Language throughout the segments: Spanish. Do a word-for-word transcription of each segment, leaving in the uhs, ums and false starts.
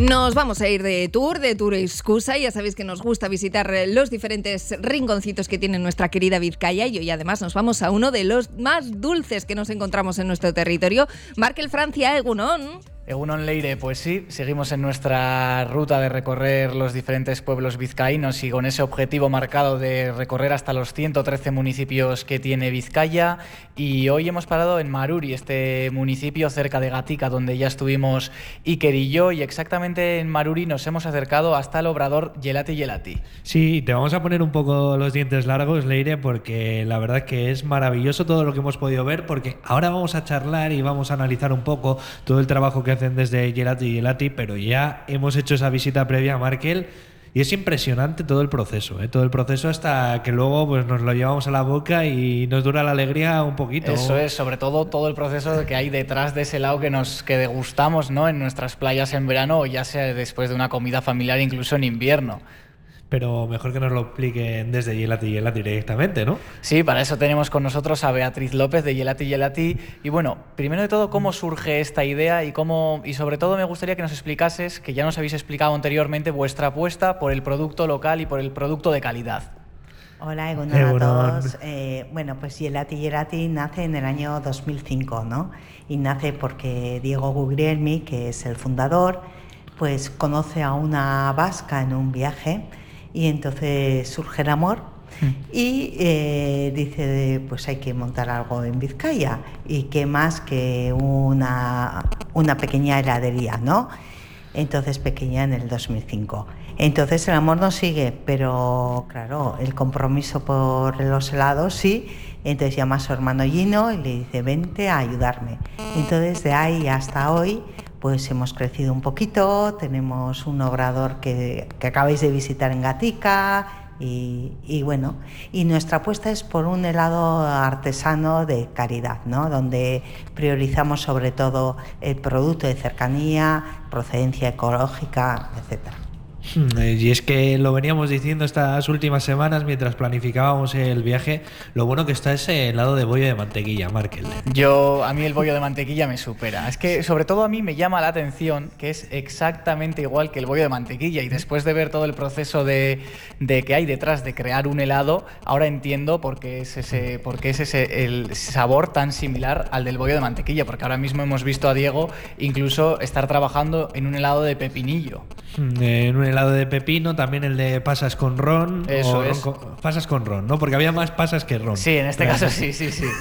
Nos vamos a ir de tour, de tour excusa. Ya sabéis que nos gusta visitar los diferentes rinconcitos que tiene nuestra querida Vizcaya y hoy además nos vamos a uno de los más dulces que nos encontramos en nuestro territorio. Markel Francia, Egunon. Egunon Leire, pues sí, seguimos en nuestra ruta de recorrer los diferentes pueblos vizcaínos y con ese objetivo marcado de recorrer hasta los ciento trece municipios que tiene Vizcaya, y hoy hemos parado en Maruri, este municipio cerca de Gatica, donde ya estuvimos Iker y yo, y exactamente en Maruri nos hemos acercado hasta el obrador Gelati Gelati. Sí, te vamos a poner un poco los dientes largos, Leire, porque la verdad que es maravilloso todo lo que hemos podido ver, porque ahora vamos a charlar y vamos a analizar un poco todo el trabajo que hacen desde Gelati Gelati, pero ya hemos hecho esa visita previa a Markel y es impresionante todo el proceso, ¿eh? Todo el proceso hasta que luego pues nos lo llevamos a la boca y nos dura la alegría un poquito. Eso es, sobre todo todo el proceso que hay detrás de ese helado que nos que degustamos, ¿no?, en nuestras playas en verano o ya sea después de una comida familiar, incluso en invierno. Pero mejor que nos lo expliquen desde Gelati Gelati directamente, ¿no? Sí, para eso tenemos con nosotros a Beatriz López de Gelati Gelati. Y bueno, primero de todo, ¿cómo surge esta idea? Y cómo y sobre todo me gustaría que nos explicases, que ya nos habéis explicado anteriormente, vuestra apuesta por el producto local y por el producto de calidad. Hola, Egunon a todos. Eh, bueno, pues Gelati Gelati nace en el año dos mil cinco, ¿no? Y nace porque Diego Guglielmi, que es el fundador, pues conoce a una vasca en un viaje. Y entonces surge el amor mm. y eh, dice, pues hay que montar algo en Vizcaya. Y qué más que una, una pequeña heladería, ¿no? Entonces pequeña en el dos mil cinco. Entonces el amor no sigue, pero claro, el compromiso por los helados sí. Entonces llama a su hermano Gino y le dice, vente a ayudarme. Entonces de ahí hasta hoy pues hemos crecido un poquito, tenemos un obrador que, que acabáis de visitar en Gatica y, y bueno, y nuestra apuesta es por un helado artesano de calidad, ¿no? Donde priorizamos sobre todo el producto de cercanía, procedencia ecológica, etcétera. Y es que lo veníamos diciendo estas últimas semanas mientras planificábamos el viaje, lo bueno que está ese helado de bollo de mantequilla, Markel. Yo, a mí el bollo de mantequilla me supera. Es que sobre todo a mí me llama la atención que es exactamente igual que el bollo de mantequilla, y después de ver todo el proceso de, de que hay detrás de crear un helado, ahora entiendo por qué es ese, por qué es ese el sabor tan similar al del bollo de mantequilla, porque ahora mismo hemos visto a Diego incluso estar trabajando en un helado de pepinillo. En un helado de pepino, también el de pasas con ron. Eso o es. Ron con, pasas con ron, ¿no? Porque había más pasas que ron. Sí, en este Pero, caso sí, sí, sí.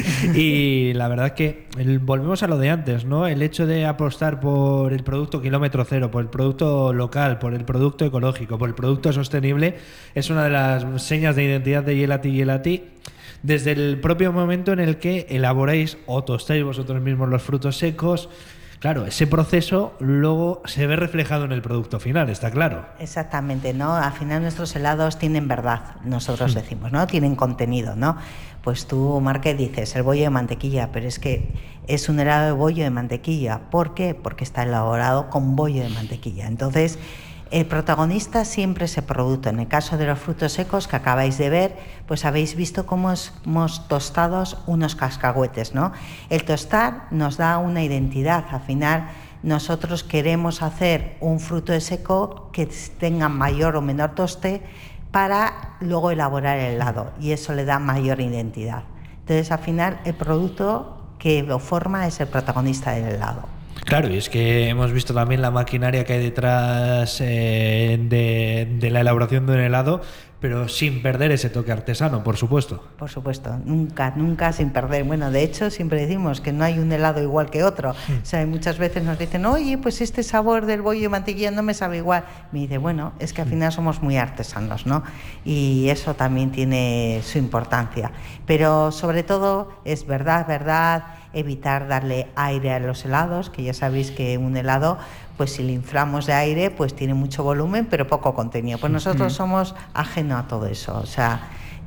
Y la verdad que el, volvemos a lo de antes, ¿no? El hecho de apostar por el producto kilómetro cero, por el producto local, por el producto ecológico, por el producto sostenible, es una de las señas de identidad de Gelati Gelati. Desde el propio momento en el que elaboráis o tostáis vosotros mismos los frutos secos. Claro, ese proceso luego se ve reflejado en el producto final, está claro. Exactamente, ¿no? Al final nuestros helados tienen verdad, nosotros sí. decimos, ¿no? Tienen contenido, ¿no? Pues tú, Marque, dices el bollo de mantequilla, pero es que es un helado de bollo de mantequilla. ¿Por qué? Porque está elaborado con bollo de mantequilla. Entonces, el protagonista siempre es el producto. En el caso de los frutos secos que acabáis de ver, pues habéis visto cómo hemos tostado unos cascahuetes, ¿no? El tostar nos da una identidad. Al final, nosotros queremos hacer un fruto seco que tenga mayor o menor toste para luego elaborar el helado, y eso le da mayor identidad. Entonces, al final, el producto que lo forma es el protagonista del helado. Claro, y es que hemos visto también la maquinaria que hay detrás eh, de, de la elaboración de un helado, pero sin perder ese toque artesano, por supuesto. Por supuesto, nunca, nunca sin perder. Bueno, de hecho, siempre decimos que no hay un helado igual que otro. Mm. O sea, muchas veces nos dicen, oye, pues este sabor del bollo de mantequilla no me sabe igual. Me dice, bueno, es que al final somos muy artesanos, ¿no? Y eso también tiene su importancia. Pero sobre todo, es verdad, verdad, evitar darle aire a los helados, que ya sabéis que un helado, pues si le inflamos de aire, pues tiene mucho volumen, pero poco contenido. Pues nosotros mm. somos ajenos a todo eso, o sea,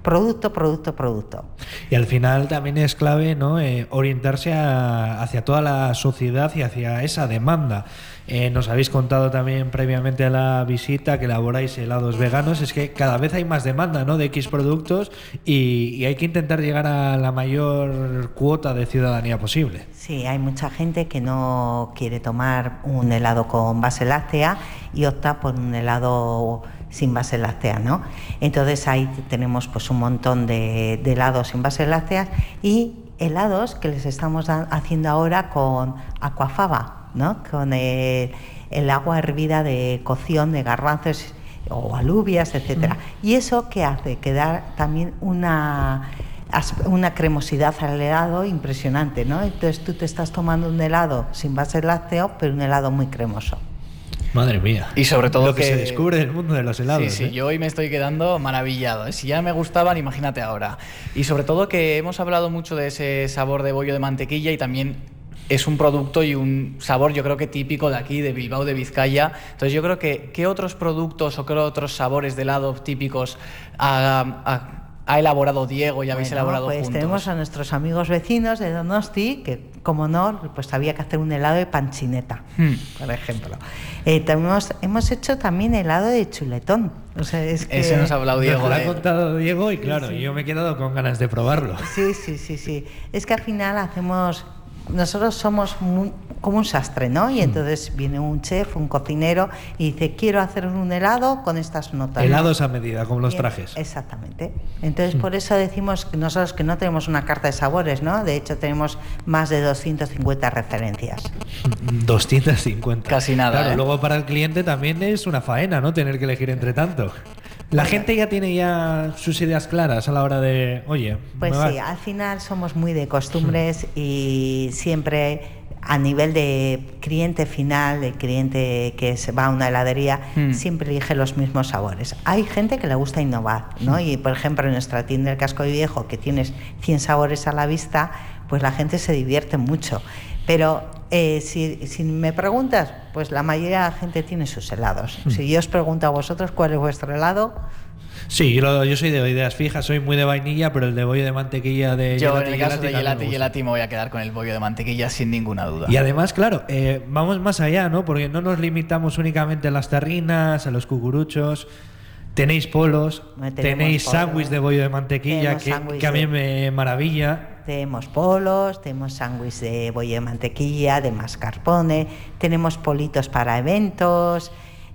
producto, producto, producto. Y al final también es clave, ¿no? Eh, orientarse a, hacia toda la sociedad y hacia esa demanda. Eh, nos habéis contado también previamente a la visita que elaboráis helados veganos. Es que cada vez hay más demanda, ¿no?, de X productos y, y hay que intentar llegar a la mayor cuota de ciudadanía posible. Sí, hay mucha gente que no quiere tomar un helado con base láctea y opta por un helado sin base láctea, ¿no? Entonces ahí tenemos pues un montón de, de helados sin base láctea y helados que les estamos da- haciendo ahora con aquafaba, ¿no? Con el, el agua hervida de cocción de garbanzos o alubias, etcétera. Mm. Y eso ¿qué hace? Que da también una una cremosidad al helado impresionante, ¿no? Entonces tú te estás tomando un helado sin base lácteo, pero un helado muy cremoso. Madre mía. Y sobre todo lo que, que se descubre del mundo de los helados. Sí, sí, ¿eh? yo hoy me estoy quedando maravillado. Si ya me gustaban, imagínate ahora. Y sobre todo que hemos hablado mucho de ese sabor de bollo de mantequilla y también es un producto y un sabor yo creo que típico de aquí, de Bilbao, de Vizcaya. Entonces yo creo que ¿qué otros productos o qué otros sabores de helado típicos ha, ha, ha elaborado Diego y habéis bueno, elaborado pues juntos? Tenemos a nuestros amigos vecinos de Donosti, que como no, pues había que hacer un helado de panchineta, hmm. por ejemplo. Eh, tenemos, hemos hecho también helado de chuletón. O sea, es que ese nos ha hablado Diego. Nos lo ha de... contado Diego y claro, sí, sí. yo me he quedado con ganas de probarlo. Sí, sí, sí, sí. Es que al final hacemos... Nosotros somos muy, como un sastre, ¿no? Y entonces viene un chef, un cocinero y dice, quiero hacer un helado con estas notas. Helados ¿no? a medida, como los trajes. Exactamente. Entonces, por eso decimos que nosotros que no tenemos una carta de sabores, ¿no? De hecho, tenemos más de doscientas cincuenta referencias. doscientas cincuenta. Casi nada. Claro, ¿eh? luego para el cliente también es una faena, ¿no? Tener que elegir entre tanto. La gente ya tiene ya sus ideas claras a la hora de, oye, pues me sí, al final somos muy de costumbres y siempre a nivel de cliente final, de cliente que se va a una heladería, mm. siempre elige los mismos sabores. Hay gente que le gusta innovar, ¿no? Y por ejemplo en nuestra tienda del Casco Viejo, que tienes cien sabores a la vista, pues la gente se divierte mucho. Pero eh, si, si me preguntas, pues la mayoría de la gente tiene sus helados. Mm. Si yo os pregunto a vosotros cuál es vuestro helado... Sí, yo, yo soy de ideas fijas, soy muy de vainilla, pero el de bollo de mantequilla de Yo Gelati, en el caso Gelati, de Gelati y Gelati me voy a quedar con el bollo de mantequilla sin ninguna duda. Y además, claro, eh, vamos más allá, ¿no? Porque no nos limitamos únicamente a las tarrinas, a los cucuruchos. Tenéis polos, no tenéis sándwich de bollo de mantequilla, que, que a mí me maravilla. Tenemos polos, tenemos sándwich de bollo de mantequilla, de mascarpone, tenemos politos para eventos,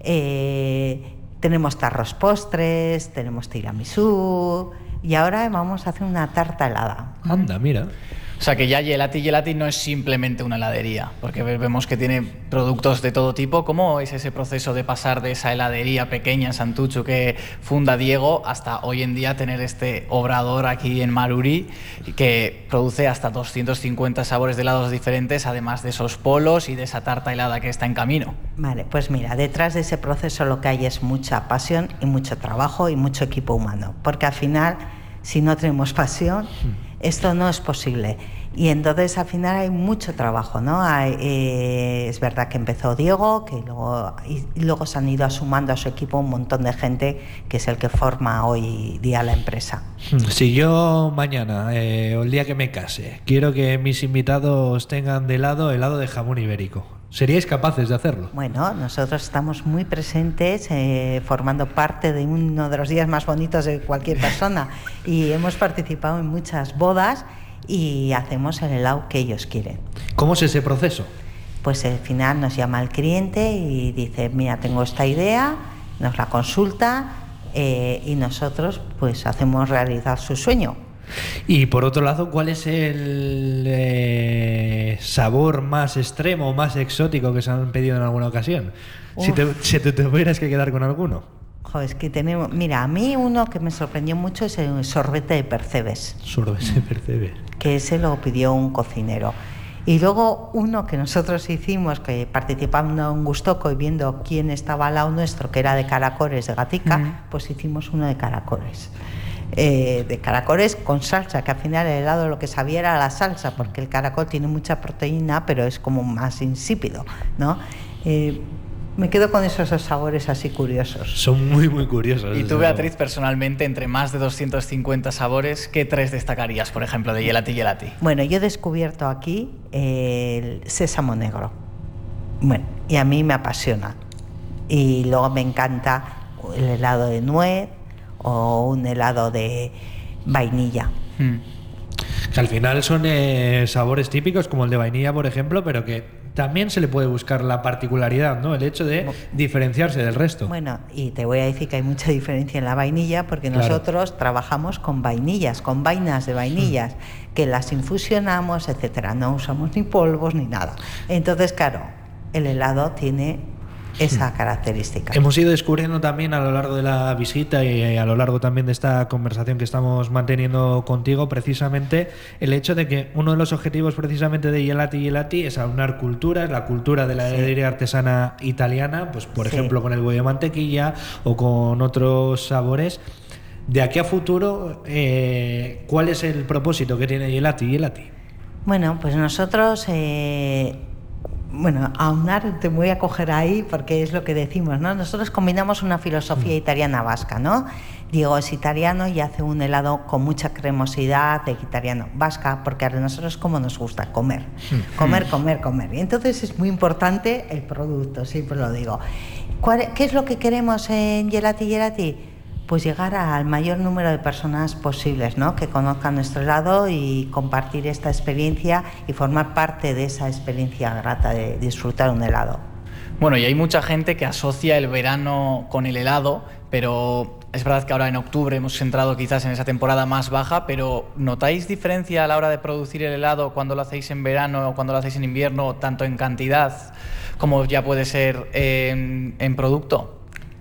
eh, tenemos tarros postres, tenemos tiramisú y ahora vamos a hacer una tarta helada. Anda, mira. O sea que ya Gelati Gelati no es simplemente una heladería, porque vemos que tiene productos de todo tipo. ¿Cómo es ese proceso de pasar de esa heladería pequeña en Santucho que funda Diego hasta hoy en día tener este obrador aquí en Maruri que produce hasta doscientos cincuenta sabores de helados diferentes, además de esos polos y de esa tarta helada que está en camino? Vale, pues mira, detrás de ese proceso lo que hay es mucha pasión y mucho trabajo y mucho equipo humano, porque al final, si no tenemos pasión, esto no es posible. Y entonces al final hay mucho trabajo, ¿no? Hay, eh, es verdad que empezó Diego, que luego, y, y luego se han ido sumando a su equipo un montón de gente que es el que forma hoy día la empresa. Si yo mañana, eh, o el día que me case, quiero que mis invitados tengan de helado helado de jamón ibérico, ¿seríais capaces de hacerlo? Bueno, nosotros estamos muy presentes, eh, formando parte de uno de los días más bonitos de cualquier persona y hemos participado en muchas bodas y hacemos el helado que ellos quieren. ¿Cómo es ese proceso? Pues al final nos llama el cliente y dice, mira, tengo esta idea, nos la consulta eh, y nosotros pues hacemos realidad su sueño. Y por otro lado, ¿cuál es el eh, sabor más extremo, más exótico que se han pedido en alguna ocasión? Uf. Si te, si te tuvieras que quedar con alguno. Joder, es que tenemos... Mira, a mí uno que me sorprendió mucho es el sorbete de percebes. Sorbete de percebes. Que ese lo pidió un cocinero. Y luego uno que nosotros hicimos, que participando en Gustoco y viendo quién estaba al lado nuestro, que era de caracoles de Gatica, mm. pues hicimos uno de caracoles. Eh, de caracoles con salsa, que al final el helado lo que sabía era la salsa, porque el caracol tiene mucha proteína, pero es como más insípido, ¿no? Eh, Me quedo con esos sabores así curiosos. Son muy, muy curiosos. Y tú, Beatriz, personalmente, entre más de doscientos cincuenta sabores, ¿qué tres destacarías, por ejemplo, de Gelati Gelati? Bueno, yo he descubierto aquí el sésamo negro. Bueno, y a mí me apasiona. Y luego me encanta el helado de nuez o un helado de vainilla. Hmm. Que al final son eh, sabores típicos como el de vainilla, por ejemplo, pero que también se le puede buscar la particularidad, ¿no? El hecho de diferenciarse del resto. Bueno, y te voy a decir que hay mucha diferencia en la vainilla porque Claro. nosotros trabajamos con vainillas, con vainas de vainillas, mm. que las infusionamos, etcétera. No usamos ni polvos ni nada. Entonces, claro, el helado tiene esa característica. Hemos ido descubriendo también a lo largo de la visita y a lo largo también de esta conversación que estamos manteniendo contigo, precisamente el hecho de que uno de los objetivos precisamente de Gelati Gelati es aunar culturas, la cultura de la Sí. heladería artesana italiana, pues por Sí. ejemplo con el bollo de mantequilla o con otros sabores. De aquí a futuro, eh, ¿cuál es el propósito que tiene Gelati Gelati? Bueno, pues nosotros... Eh, Bueno, aunar te voy a coger ahí porque es lo que decimos, ¿no? Nosotros combinamos una filosofía italiana vasca, ¿no? Diego es italiano y hace un helado con mucha cremosidad de italiano vasca, porque a nosotros como nos gusta comer, comer, comer, comer. Y entonces es muy importante el producto, siempre lo digo. ¿Cuál, ¿Qué es lo que queremos en Gelati Gelati? Pues llegar al mayor número de personas posibles, ¿no? Que conozcan nuestro helado y compartir esta experiencia y formar parte de esa experiencia grata de disfrutar un helado. Bueno, y hay mucha gente que asocia el verano con el helado, pero es verdad que ahora en octubre hemos entrado quizás en esa temporada más baja, pero ¿notáis diferencia a la hora de producir el helado cuando lo hacéis en verano o cuando lo hacéis en invierno, tanto en cantidad como ya puede ser en, en producto?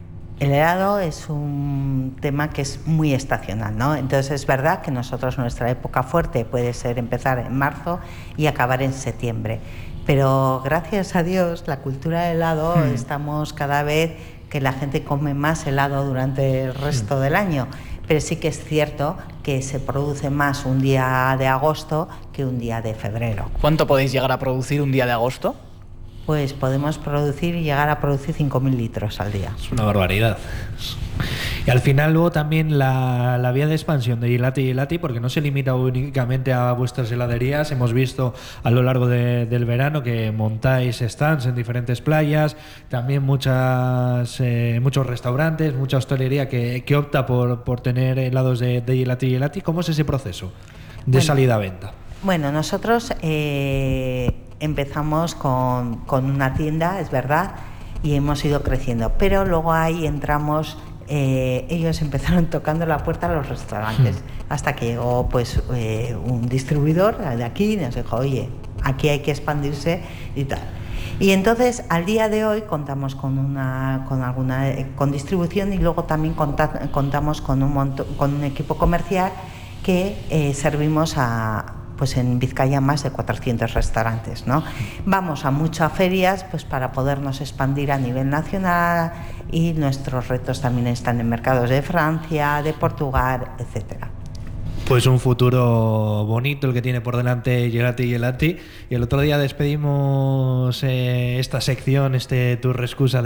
El helado es un tema que es muy estacional, ¿no? Entonces es verdad que nosotros nuestra época fuerte puede ser empezar en marzo y acabar en septiembre. Pero gracias a Dios la cultura del helado hmm. estamos cada vez que la gente come más helado durante el resto hmm. del año. Pero sí que es cierto que se produce más un día de agosto que un día de febrero. ¿Cuánto podéis llegar a producir un día de agosto? Pues podemos producir y llegar a producir cinco mil litros al día. Es una barbaridad. Y al final luego también la, la vía de expansión de Gelati Gelati, porque no se limita únicamente a vuestras heladerías. Hemos visto a lo largo de, del verano que montáis stands en diferentes playas, también muchas, eh, muchos restaurantes, mucha hostelería que, que opta por, por tener helados de, de Gelati Gelati. ¿Cómo es ese proceso de bueno, salida a venta? Bueno, nosotros... Eh, empezamos con, con una tienda, es verdad, y hemos ido creciendo, pero luego ahí entramos, eh, ellos empezaron tocando la puerta a los restaurantes, sí. hasta que llegó pues eh, un distribuidor de aquí y nos dijo, oye, aquí hay que expandirse y tal. Y entonces al día de hoy contamos con una con alguna con distribución y luego también conta, contamos con un monto, con un equipo comercial que eh, servimos a pues en Vizcaya más de cuatrocientos restaurantes, ¿no? Vamos a muchas ferias pues para podernos expandir a nivel nacional y nuestros retos también están en mercados de Francia, de Portugal, etcétera. Pues un futuro bonito el que tiene por delante Gelati Gelati. Y el otro día despedimos eh, esta sección, este Tour Rescusa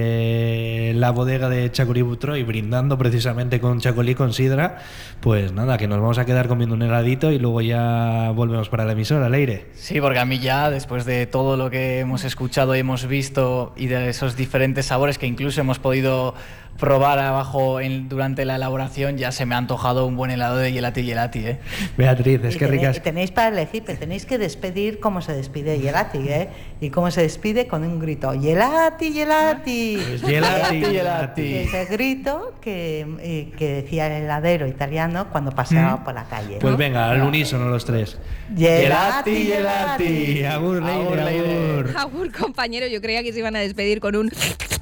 desde la bodega de Chacolí Butro y brindando precisamente con Chacolí, con sidra. Pues nada, que nos vamos a quedar comiendo un heladito y luego ya volvemos para la emisora, Leire. Sí, porque a mí ya, después de todo lo que hemos escuchado y hemos visto y de esos diferentes sabores que incluso hemos podido probar abajo en, durante la elaboración, ya se me ha antojado un buen helado de Gelati Gelati, ¿eh? Beatriz, es y que tenéis, ricas. Tenéis para elegir, pero tenéis que despedir como se despide Gelati, ¿eh? Y cómo se despide con un grito, Gelati, Gelati. Pues Gelati, Gelati. Ese grito que, eh, que decía el heladero italiano cuando paseaba ¿Mm? por la calle. Pues ¿no? venga, al unísono los tres. Gelati, Gelati. Agur, Leire, agur. Agur, compañero, yo creía que se iban a despedir con un...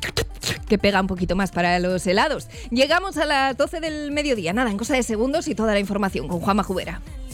que pega un poquito más para los helados. Llegamos a las doce del mediodía, nada, en cosa de segundos y toda la información con Juanma Jubera.